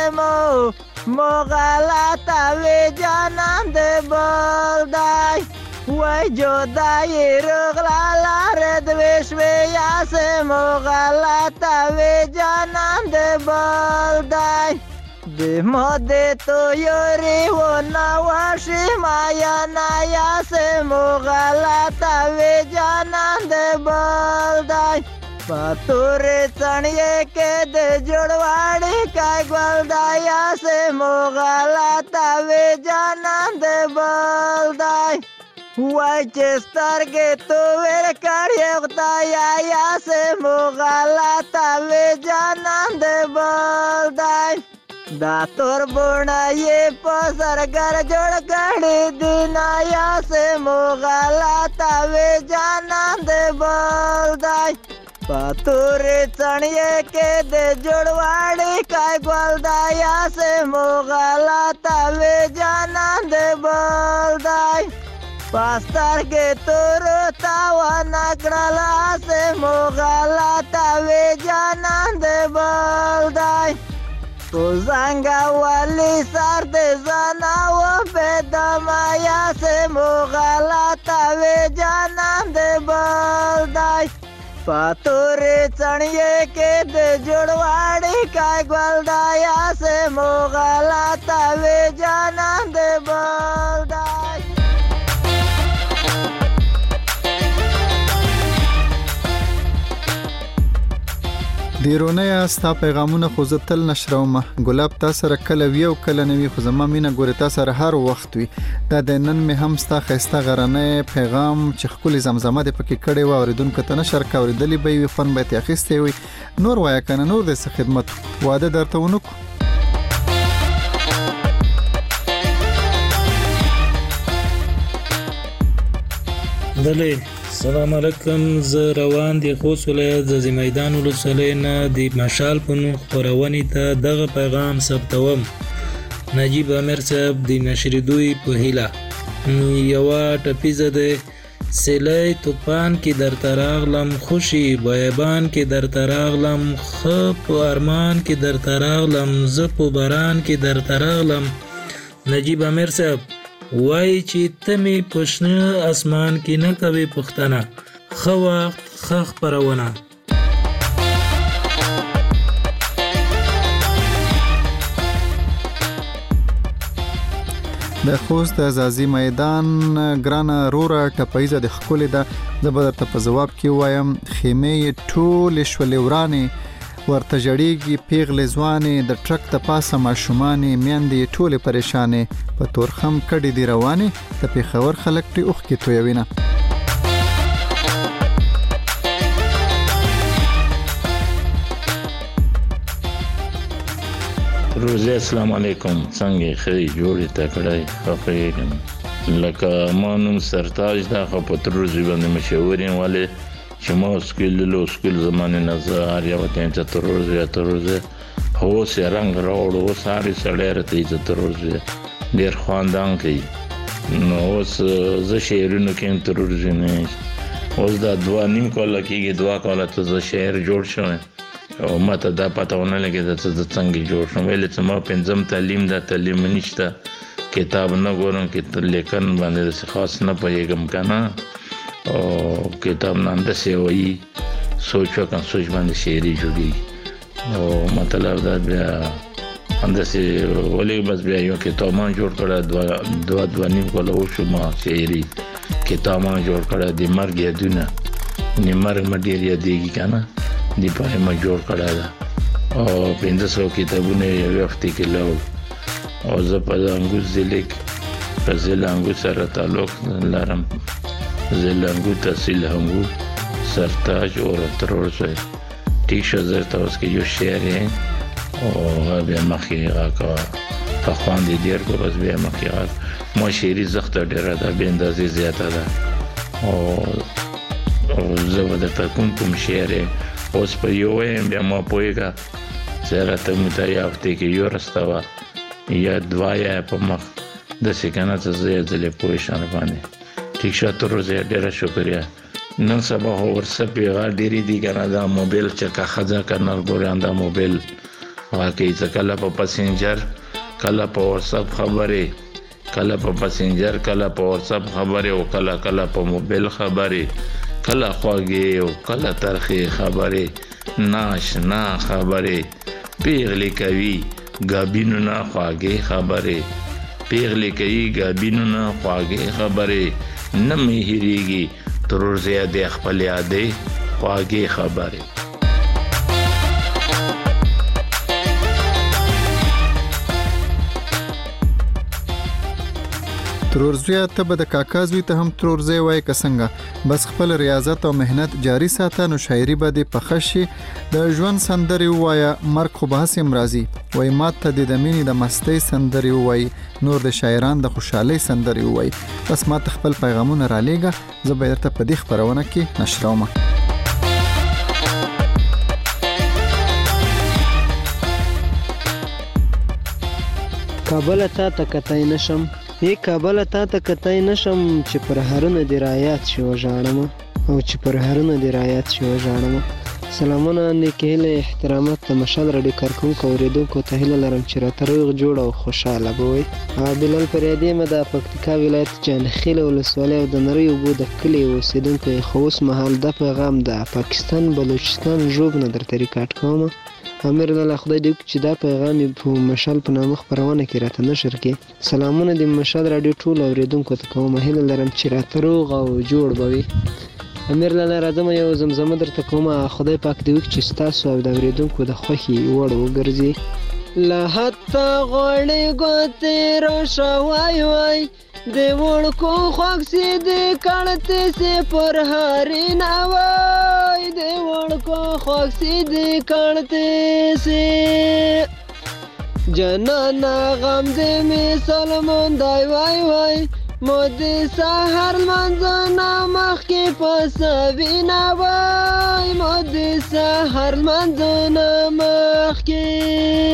मोगाला तावे जानंद बोलदाय वही जो दाई रोगला रे द्वेष या से मोगाला तावे जानंद बोलदाय दे मोदे तो योरी वो नवाशी माया नाया से मोगाला तावे जानंद बोलदाय पातोरे चणिए के दे जोड़वाड़ी का गोलदाया से मोगाला तावे जानंद बोलदाय वही चेस्तर के तो वेर काढ़िया से मोगाला तावे जानंद बोलदाय दातोर बोना ये पसर कर जोड़ गड़ी दिनाया से मोगाला तावे जानंद बोलदाय पातोरे चणिए के दे जोड़वाड़ी का गोलदाया से मोगाला तावे जानंद बोलदाय पास्तर के तोरो तावा नकड़ला से मोगाला तावे जानंद बोलदाय तो जंगा वाली सर्द जनाव पे दमाया से मोगाला तावे जानंद बोलदाय पातोरे चणिए के दे जोड़वाड़ी का गोलदाया से मोगाला तावे जानंद बोलदाय دیرونه ستا پیغامونه خو زه تل نشرومه ګلاب تا سره کله ویو کله نوی خو زما مینه ګوري تا سره هر وخت وي دا د نن مې هم ستا خسته غرنه پیغام چې خپل زمزمه د پکې کړي و اوریدونکو ته نشر کاوریدلی به وي فن به تخسته وي نور وایا کنه نور د خدمت واده درته ونکو دلې السلام علیکم زه روان دي خوست ولایت د میدان ولسوالۍ نه د مشال په نوم خپرونې ته دغه پیغام ثبتوم. نجیب امیر صاحب د نشریدوی په هیله یوه ټپیزه ده سلی توپان کې در تراغلم خوشي بیابان کې در تراغلم خپ ارمان کې در تراغلم زپ باران کې در تراغلم. نجیب امیر صاحب وای چې تمه پښنه اسمان کې نه کوي پښتنه خو وخت خخ پرونه. د خوست د ازازي میدان ګرانه روره ټپایزه د خولې ده. زه به درته په جواب کې وایم خیمه ټول شولې ورانې ورته جړېږي پیغلې ځوانې د ټرک د پاسه ماشومانې میندې ټولې پریشانې په تورخم کډې دي روانې د پېښور خلک پرې اوښکې تویوینه. روزه السلام علیکم څنګه خې جوړې تکړه خفېږم لکه مانوم سرتاج دا خو په تروزي باندې مشورین والے چې ما سکول زمانه نظر یا وته چې تروزه هو سي رنگ راوړو ساري سړی راته چې تروزه ډېر خواندان کوي نو اوس زه شعرونو کې تروزه نه اوس دا 2.5 کال کېږي 2 کال ته زه شعر جوړ شوم او ماته دا پتاونه لګي د څنګه جوړ شوم ویل چې ما پنځم تعلیم نشته کتاب نه ګورم کې لیکن باندې خاص نه پېږم کنه او کتاب نه اندسه وایي سوچ باندې شعري جوړي او مطلب دا بیا اندسه ولې بس بیا یو کتاب ما جوړ کړه 2.5 کال وشو ما شعري کتاب ما جوړ کړه د مرګ یادونه مرګ مډیر یادېږي کنه دی پاره ما جوړ کړه دا او 500 کتابونه یو هفته کې لاول او زه په انګوز ضلع په ضلع انګوز سره تعلق لرم. ضلع انګوز تحصیل انګوز سرتاج او تروزه ټیک شزر تاسو کې یو شعر او بیا مخې راکا په خواندې ډیر کو بس بیا مخې راک ما شعري زخت ډیره ده به اندازې زیاته ده او زه ودته کوم شعر اوس په یو بیا ما پوهیږه سره ته متیا هفته کې یو رستوا یا دوایا په مخ د سکنه څه زلې پوه شان باندې ټیک شاته روزه ډیره شکریا. نن سبا ورسپ یې ډیری دی کنه دا موبایل چې کا خزا کنه ګوران دا موبایل واقعي څه کله په پاسنجر کله په ورسپ خبره کله په پاسنجر کله په ورسپ خبره او کله په موبایل خبره کله خواږه او کله ترخه خبره ناشنا خبره پیغلی کوي غابینو نه خواږه خبره پیغلی کوي غابینو نه خواږه خبره نه مهریږي تر ورځې د خپل یادې خواږه خبره. ترورزویا ته به د کاکازوی ته هم ترورزی وای کسنګه بس خپل ریاضت او مهنت جاری ساته نو شاعری به د پخشي د ژوند سندري وایا مرګ خو به سم راضي وای ماته د مینې د مستی سندري وای نور د شاعران د خوشحالي سندري وای بس ماته خپل پیغامونه را لېګه زه به درته په دې خبرونه کې نشروم. کابل ته کتای نشم کابل ته کتای نشم چې پر هرونه دی رایات شو ژاړم او چې پر هرونه دی رایات شو ژاړم. سلامونه نیکهله احترامات د مشال رډي کارکونکو اوریدونکو ته هیله لرم چې راته روغ جوړ او خوشاله بوي. بلال فریدی مې د پکتیکا ولایت جانخیل ولسوالۍ او د نری وبو د کلی اوسیدونکو خوس محل د پیغام د پاکستان بلوچستان ژوب نه درته ریکارډ کوم. امیر الله خدای دې چې دا پیغام په مشال په نامه خبرونه کې راته نشر کړي. سلامونه د مشال رادیو ټول اوریدونکو ته کوم هیله لرم چې راته روغ او جوړ بوي. امیر الله راځم یو زمزمه درته کوم خدای پاک دې چې تاسو او د اوریدونکو د خوخي وړ وګرځي. لا حتا غړې ګوتې را شوای وای د وړکو خوښ سي د کړته سي پر هاري نه وای د وړکو خوښ سي د کړته سي جنانا غم دې می سلمان دای وای وای مود سحر منځنا مخ کې پسوي نه وای مود سحر منځنا مخ کې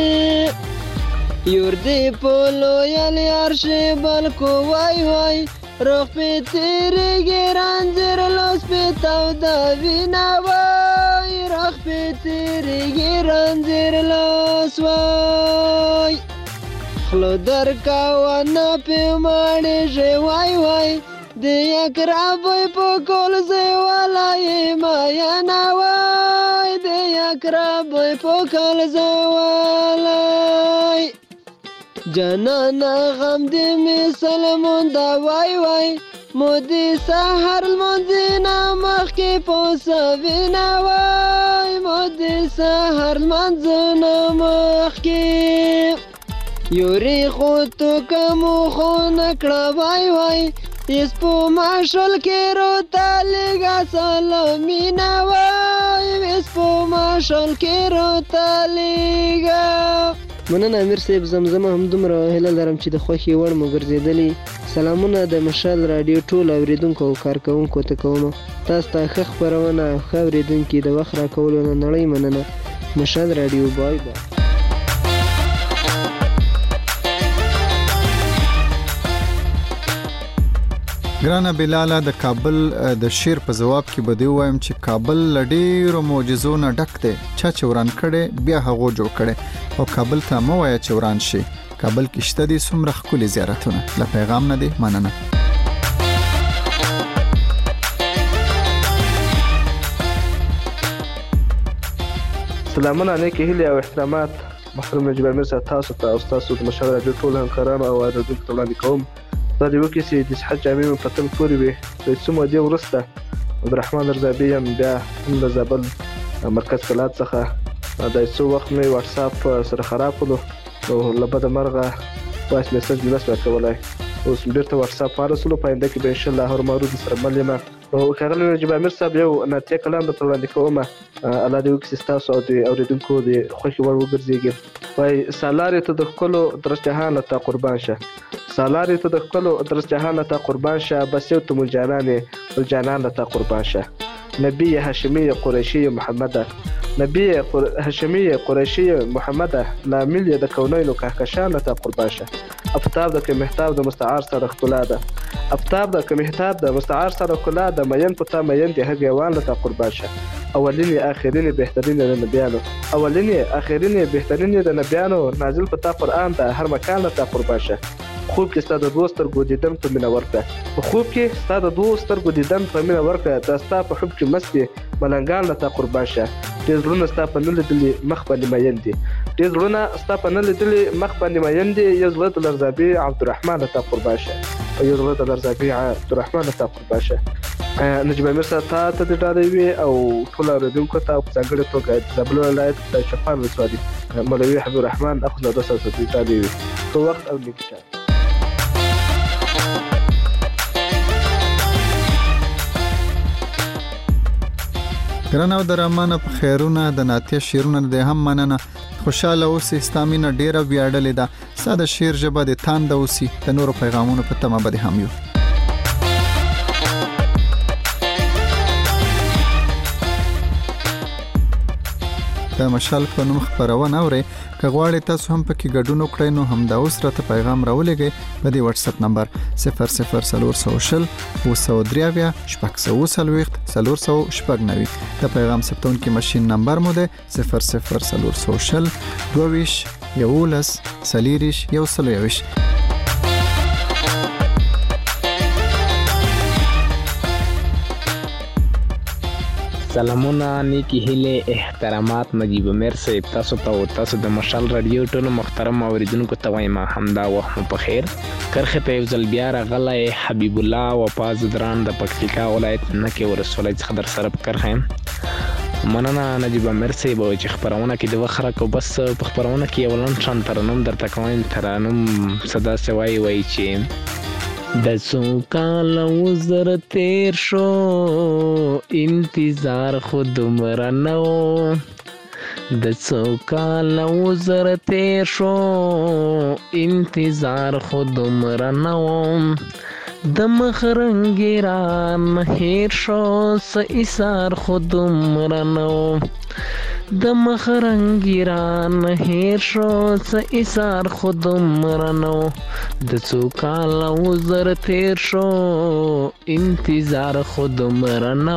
یور دی پولو یل یارش بلکو وای وای روغ پی تیریږي رانځر لاس پی توده وینه وای روغ پی تیریږي رانځر لاس وای خلو درکاونه پی ماړېږي وای وای د اقرابوی په کول زی ولای مایانه وای د اقرابوی په کول زی ولای جانانا غم دې می سلمون دا وای وای مودي سحر منځنا مخکې پوسوینا وای مودي سحر منځنا مخکې یوري خو تو کوم خو نکړه وای وای اس په ماشل کې روتا لګا سلامينا وای اس په ماشل کې روتا لګا مننه امیر صاحب زمزمه هم دومره هیله لرم چې د خوښي وړ مو ګرځېدلې سلامونه د مشال رادیو ټول اوریدونکو او کارکوونکو ته کوم تاسو ته ښه خپرونه ښه اوریدونکي د وخت راکولو نه نړۍ مننه مشال رادیو بای بای ګرانه بلاله د کابل د شیر په جواب کې بده وایم چې کابل لډیرو معجزو نه ډک دی چې وران کړي بیا هغه جوړ کړي او کابل ته مو وای چې وران شي کابل کې شته دي څومره ښکلي زیارتونه له پیغام نه دی مننه سلامونه نیکی هیلې او احترامات محترم نجیب امیر صاحب تاسو ته او تاسو د مشال رادیو ټول همکارانو او اوریدونکو ته وړاندې کوم دا د یو کیسې د صحت جامع په تل پورې وي د څو مودې وروسته عبدالرحمن رضابي هم بیا هم د زابل مرکز کلات څخه د څو وخت مې واتس اپ سره خراب کړو او له بده مرغه وایس میسج نه شو کولای اوس بیرته واتس اپ ورسولو په انده کې به ان شاء الله هر مارو د سره مل یم او کاغلی نجیب امیر صاحب یو ناتیه کلام به وړاندې کوم الله دې وکړي تاسو او د اوریدونکو د خوښي وړ وګرځيږي وای سالاري ته د خپل درس جهان ته قربان شه سالاري ته د خپل درس جهان ته قربان شه بس یو ته مجانانه ول جانان ته قربان شه نبی هاشمی قریشی محمد نبی هاشمی قریشی محمد لامل د کونینو کهکشان ته قربان شه افتاب د محتاب د مستعار سره خلا ده افتاب د محتاب د مستعار سره خلا ده مین پتا مین د هغیوان ته قربان شه اولینی اخرینی بهترین د نبیانو اولینی اخرینی بهترین د نبیانو نازل پتا قران ته هر مکان ته قربان شه خوب کې ستاسو د دوستر ګودیدن په مینا ورکه خوب کې ستاسو د دوستر ګودیدن په مینا ورکه د ستاسو په حب کې مستي ملنګان ته قربان شه دې زړونه ستاسو په نل دلی مخ باندې مایندي دې زړونه ستاسو په نل دلی مخ باندې مایندي یو زړه د لرزابي عبدالرحمن ته قربان شه یو زړه د لرزابي عبدالرحمن ته قربان شه نجیب امیر صاحب ته د ډاډې وی او ټول اوریدونکو ته په ځانګړي توګه د زابل ولایت د شفان ولسوالۍ مولوي حبیب الرحمن اخو د 200 د ډاډې وی په وخت او لیکچا ګرانه او درمانه په خیرونه د ناتیه شیرونه د هم مننه خوشاله اوسې استامینه ډیره ویاړلې ده ساده شیر ژبه د تاند اوسې د نورو پیغامونو په تمه به هم یو د مشال په نوم خبرونه اوري کغواړی تاسو هم پکې ګډون وکړئ نو هم دا اوس راته پیغام راولېږئ په دې واتس اپ نمبر 0040 203 490 د پیغام ثبتون کې ماشين نمبر مو ده 0040 22 11 30 سلامونه نیکی هیله احترامات نجیب امیر صاحب تاسو ته او تاسو د مشال رادیو ټولو محترم اوریدونکو ته وایم همدا وخت په خیر کرخه په ځل بیا راغلی حبیب الله وفاز دران د پکتیکا ولایت نکې ورسولای څخه در سره کرخه مننه نجیب امیر صاحب چې خبرونه کې د وخره کو بس په خبرونه کې ولن شان ترنم در تکوین ترنم صدا سوای وای چې د څوکال وزر تیر شو انتظار خود مرنو د څوکال وزر تیر شو انتظار خود مرنو د مخرنګران هیر شو س ایثار خود مرنو د مخرنګیران هیر شو څه ایثار خود مرنو د څو کاله وزر تیر شو انتظار خود مرنو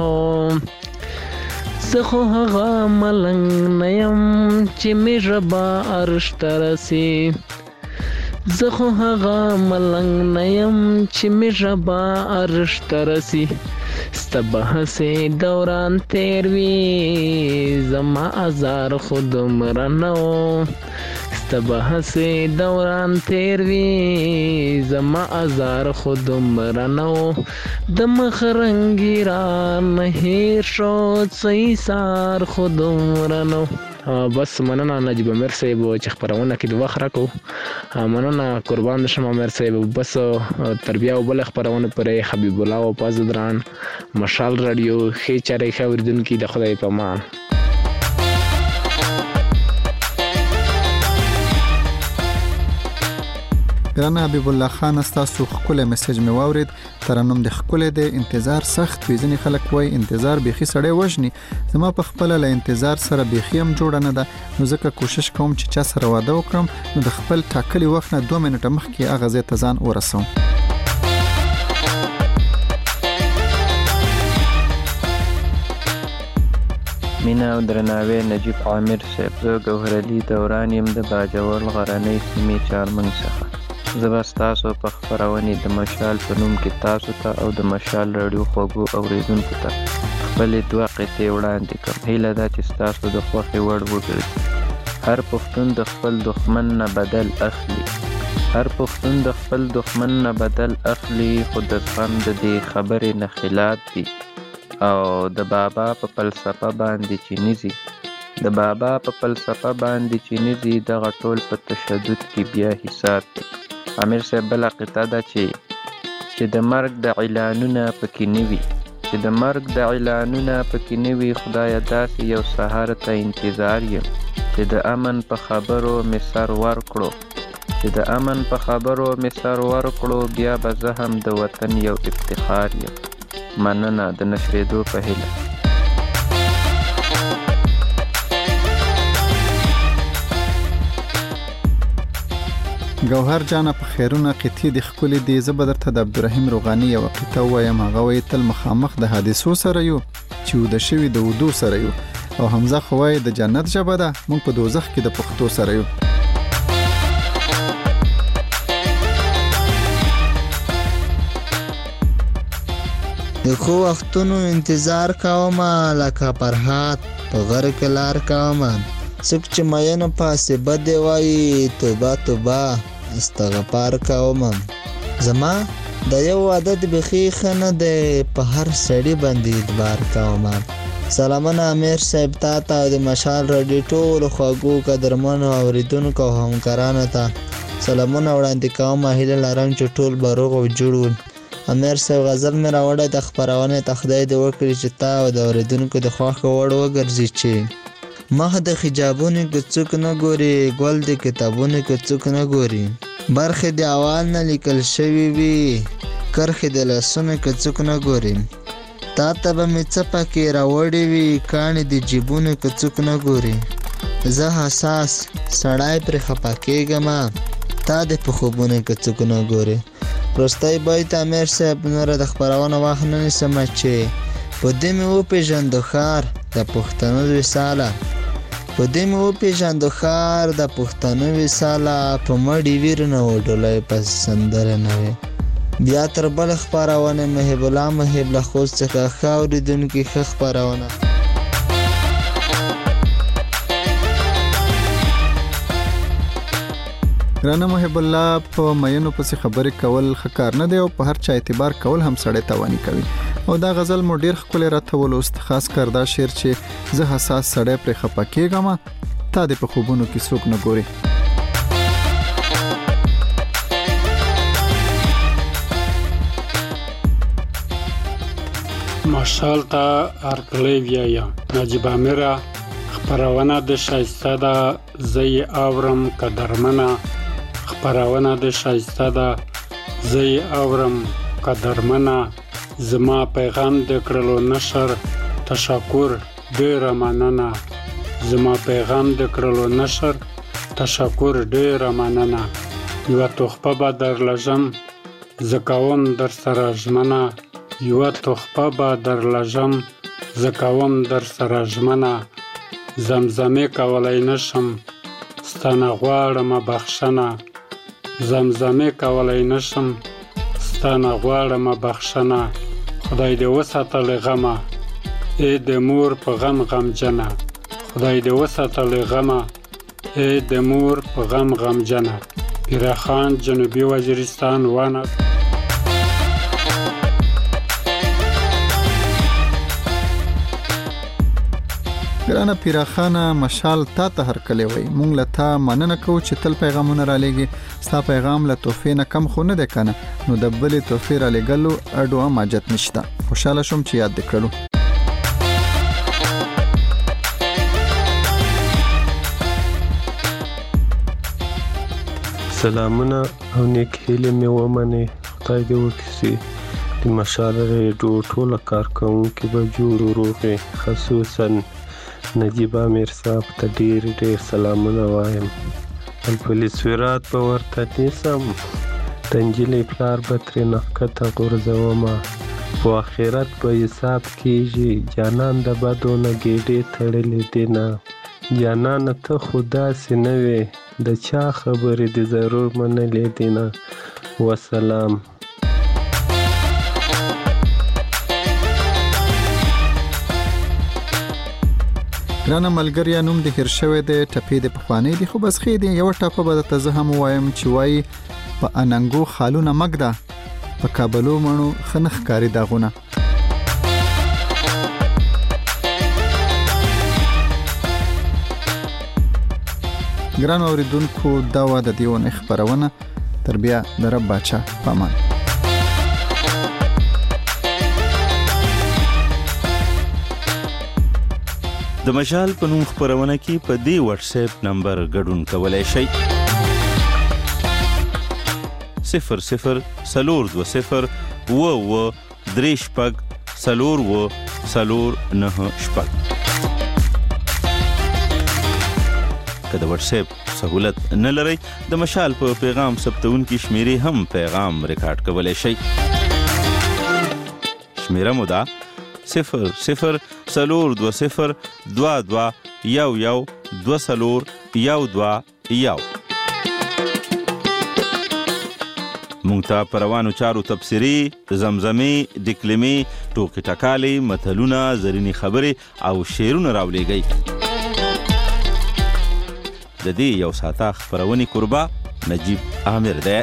زه خو هغه ملنګ نه یم چې مې ژبه عرش ته رسي زه خو هغه ملنګ نه یم چې مې ژبه عرش ته رسي ستا بحثې دوران تیر وي زما ازار خود مرنه و ستا بحثې دوران تیر وي زما ازار خود مرنه و د مخرنګیران هیر شو څه ایثار خود مرنه و. بس مننه نجیب امیر صاحب چې خپرونه کې د وخت راکو مننه قربان شم امیر صاحب. بس تر بیا بل خپرونه پر حبیب الله او پازدران مشال رادیو خې چارې خبردونکو د خدای په امان. ګرانه حبیب الله خان تاسو خپل میسج می واورید ترنم د خپل د انتظار سخت وي ځنې خلک وای انتظار بيخي سړی وژني زما په خپل له انتظار سره بيخي هم جوړ نه ده نو ځکه کوشش کوم چې چا سره واده وکړم نو د خپل ټاکلي وخت نه 2 منټه مخکې هغه ځای ته ځان ورسوم. مینا او درناوی نجیب عامر صاحب زه ګوهر علي دوران یم د باجوړ غرنۍ سیمې چارمن څخه. زه به ستاسو په خپرونې د مشال په نوم کې تاسو ته او د مشال رادیو خوږو اوریدونکو ته خپلې 2 قطعې وړاندې کوم. هیله ده چې ستاسو د خوښې وړ وګرځي. هر پښتون د خپل دښمن نه بدل اخلي هر پښتون د خپل دښمن نه بدل اخلي خو د زغم د دې خبرې نه خلاف دي او د بابا په فلسفه باندې چې نيزي دغه ټول په تشدد کې بیا حساب دی. امیر صاحب بل قطعه ده چې د مرګ د اعلانونه پکې نه وي خدای داسې یو سهار ته انتظار یم چې د امن په خبرو می سر ورکړو بیا به زه هم د وطن یو افتخار یم. مننه د نشریدو په هیله. ګوهر جان په خیرونه قطعې د خپل دی زبدر ته د عبدالرحیم روغانی یو قطعه وایم هغه وی تل مخامخ د حادثو سره یو چې د شوی د ودو سره یو او حمزه خوای د جنت ژبه ده مونږ په دوزخ کې د پښتو سره یو. د خو وختونو انتظار کوم لکه پرهات په غر کې لار کوم څوک چې مینه پاسې بد وای توبه استغفار کوم. زما د یو عادت بخي خنه د په هر سړی باندې اعتبار کوم. سلامونه امیر صاحب ته د مشال رادیو ټول خوږو قدرمنو اوریدونکو او همکارانو ته سلامونه وړاندې کوم. هیله لرم چې ټول بروغ او جوړ. امیر صاحب غزل مې راوړی د خپرونې ته خدای دې وکړي چې تا او د اوریدونکو د خوښ وړ وګرځي چې مخ د حجابونو کې څوک نه ګوري ګل د کتابونو کې څوک نه ګوري برخې د اوال نه لیکل شوي وي کرښې د لاسونو کې څوک نه ګوري تا ته به مې څه پکې راوړې وي کاڼې د جیبونو کې څوک نه ګوري زه حساس سړی پرې خفه کېږم تا د په خوبونو کې څوک نه ګوري. وروستی بیت امیر صاحب نوره د خپرونه وخت نه نیسم چې په دې مې وپېژندو ښار د پښتنو وصاله په مړي ویر نه و ډولۍ په سندره نه وي. بیا تر بل خپرونه محب الله محب له خوست څخه ښه اورېدونکي ښه خپرونه. رانه محب الله په مینو پسې خبرې کول ښه کار نه دی او په هر چا اعتبار کول هم سړی توانی کوي او دا غزل مو ډیر ښکلی راته ولوست خاص کر دا شعر چې زه حساس سړی پرې خفه کېږم تا دې په خوبونو کې څوک نه ګوري. مشال ته هرکلی ویایم نجیب امیره خپرونه د شایسته ده زه یې اورم قدرمنه خپرونه د شایسته ده زه یې اورم قدرمنه زما پیغام د کړلو نشر تشکر ډیره مننه زما پیغام د کړلو نشر تشکر ډیره مننه. یوه تحفه به درلږم زه کوم در سره ژمنه. یوه تحفه به درلږم زه کوم در سره ژمنه. زمزمې کولی نشم ستانه غواړمه بخښنه. زمزمې کولی نشم ستانه غواړمه بخښنه. خدای دې وساته له غمه ای د مور په غم غمجنه. خدای دې وساته له غمه ای د مور په غم غمجنه. پیرخان جنوبي وزیرستان وانه. ګرانه پیرخانه مشال تا ته هر کلی وای. مونږ له تا مننه کوو چې تل پیغامونه را لېږي. ستا پیغام له تحفې نه کم خو نه دی کنه، نو د بلې تحفې را لېږلو اډو هم حاجت نشته. خوشحاله شوم چې یاد دې کړلو. سلامونه او نیک هیلې مې ومنئ. خدای دې وکړي چې د مشال ریډیو ټوله کارکوونکي به جوړ روغ وي. خصوصا نجیب امیر صاحب ته ډېر ډېر سلامونه وایم. الپولیس ویرات به ورته نیسم، د نجلۍ پلار به ترېنه ښکته غورځومه. په آخرت به حساب کېږي، جانان د بدو نه ګېډې تړلې دینه. جانانه ته خو داسې نه وې، د چا خبرې دې ضرور منلې دینه. وسلام. ګرانه ملګریا، نوم دې هیر شوی دی، ټپې دې پخوانی دي، خو بس ښې دي. یوه ټپه به درته زه هم ووایم چې وایي په اننګو خالونه مږده، په کابلو مڼو ښه نه ښکاري داغونه. ګرانو اوریدونکو، دا وه د دې اونۍ خپرونه. تر بیا د رب باچا په امان. د مشال په نوم خپرونه کې په دې واتس اپ نمبر ګډون کولای شئ: 00 420 33 449. که د واتس اپ سہولت نه لرئ، د مشال په پیغام ثبتونکي شمیرې هم پیغام ریکارډ کولای شئ. شمیره مو ده 00 420 22 11 20121. مونږ ته په روانو چارو تبصرې، زمزمې، ډکلمې، ټوکې ټکالې، متلونه، زرینې خبرې او شعرونه راولېږئ. د دې یو ساعته خپرونې کوربه نجیب عامر دی.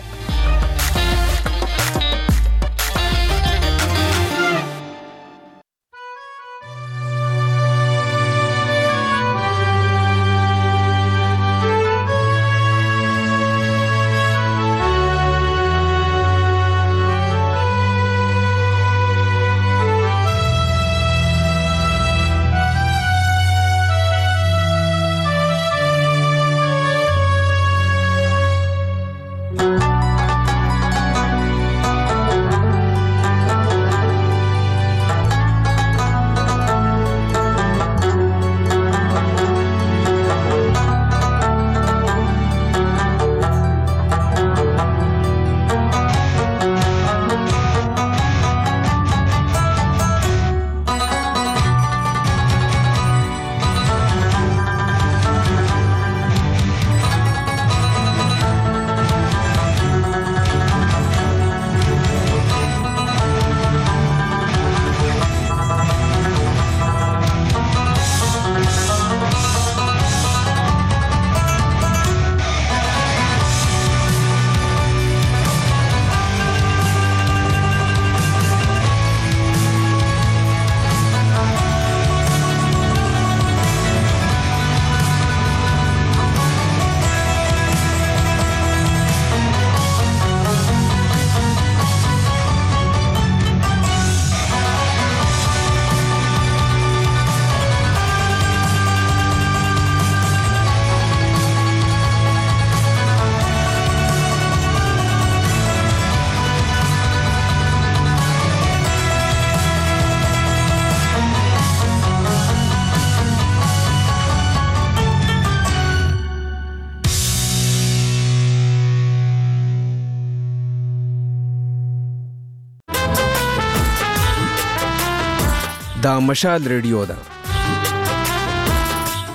دا مشال ریډیو ده